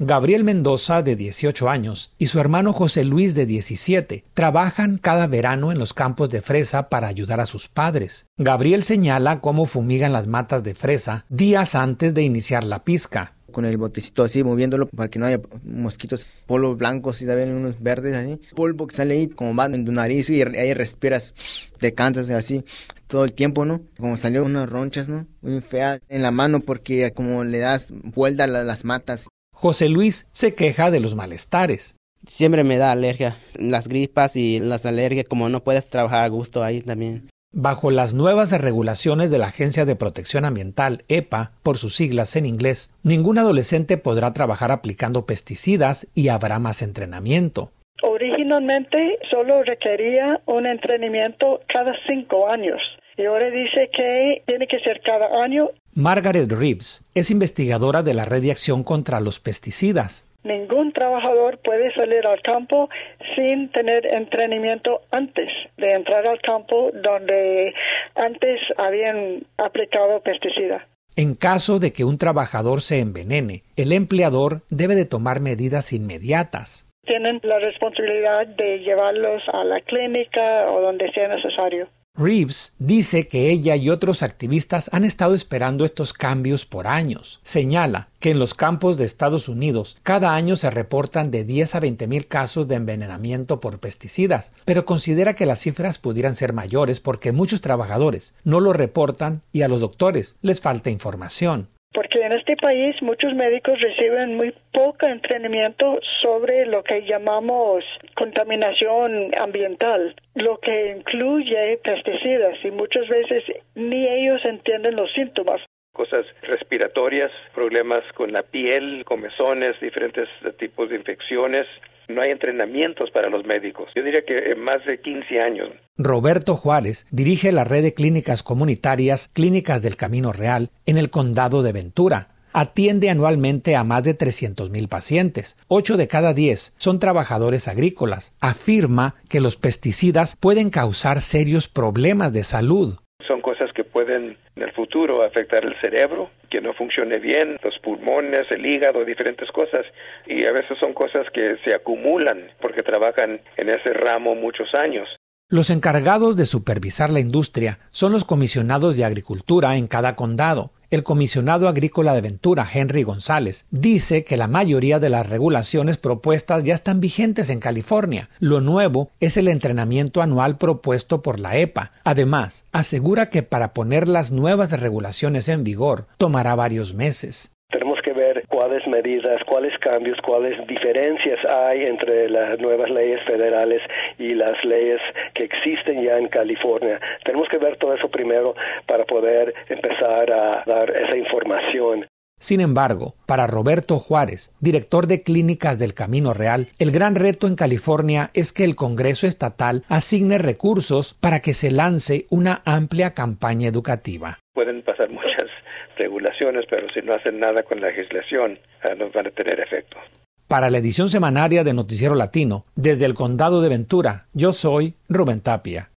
Gabriel Mendoza, de 18 años, y su hermano José Luis, de 17, trabajan cada verano en los campos de fresa para ayudar a sus padres. Gabriel señala cómo fumigan las matas de fresa días antes de iniciar la pizca. Con el botecito así, moviéndolo para que no haya mosquitos, polvos blancos y también unos verdes así. Polvo que sale ahí, como va en tu nariz y ahí respiras, te cansas así todo el tiempo, ¿no? Como salió unas ronchas, ¿no? Muy feas en la mano porque como le das vuelta a las matas. José Luis se queja de los malestares. Siempre me da alergia, las gripas y las alergias, como no puedes trabajar a gusto ahí también. Bajo las nuevas regulaciones de la Agencia de Protección Ambiental, EPA, por sus siglas en inglés, ningún adolescente podrá trabajar aplicando pesticidas y habrá más entrenamiento. Originalmente solo requería un entrenamiento cada 5 años y ahora dice que tiene que ser cada año. Margaret Reeves es investigadora de la Red de Acción contra los Pesticidas. Ningún trabajador puede salir al campo sin tener entrenamiento antes de entrar al campo donde antes habían aplicado pesticidas. En caso de que un trabajador se envenene, el empleador debe de tomar medidas inmediatas. Tienen la responsabilidad de llevarlos a la clínica o donde sea necesario. Reeves dice que ella y otros activistas han estado esperando estos cambios por años. Señala que en los campos de Estados Unidos cada año se reportan de 10 a 20 mil casos de envenenamiento por pesticidas, pero considera que las cifras pudieran ser mayores porque muchos trabajadores no lo reportan y a los doctores les falta información. Porque en este país muchos médicos reciben muy poco entrenamiento sobre lo que llamamos contaminación ambiental, lo que incluye pesticidas, y muchas veces ni ellos entienden los síntomas. Cosas respiratorias, problemas con la piel, comezones, diferentes tipos de infecciones. No hay entrenamientos para los médicos. Yo diría que más de 15 años. Roberto Juárez dirige la red de clínicas comunitarias Clínicas del Camino Real en el condado de Ventura. Atiende anualmente a más de 300,000 pacientes. 8 de cada 10 son trabajadores agrícolas. Afirma que los pesticidas pueden causar serios problemas de salud. Son cosas que pueden en el futuro afectar el cerebro, que no funcione bien, los pulmones, el hígado, diferentes cosas. Y a veces son cosas que se acumulan porque trabajan en ese ramo muchos años. Los encargados de supervisar la industria son los comisionados de agricultura en cada condado. El comisionado agrícola de Ventura, Henry González, dice que la mayoría de las regulaciones propuestas ya están vigentes en California. Lo nuevo es el entrenamiento anual propuesto por la EPA. Además, asegura que para poner las nuevas regulaciones en vigor tomará varios meses. Tenemos que ver cuáles medidas, cuáles cambios, cuáles diferencias hay entre las nuevas leyes federales y las leyes que existen ya en California. Tenemos que ver todo eso primero para poder empezar a dar esa información. Sin embargo, para Roberto Juárez, director de Clínicas del Camino Real, el gran reto en California es que el Congreso estatal asigne recursos para que se lance una amplia campaña educativa. Pueden pasar muchas regulaciones, pero si no hacen nada con la legislación, no van a tener efecto. Para la edición semanaria de Noticiero Latino, desde el Condado de Ventura, yo soy Rubén Tapia.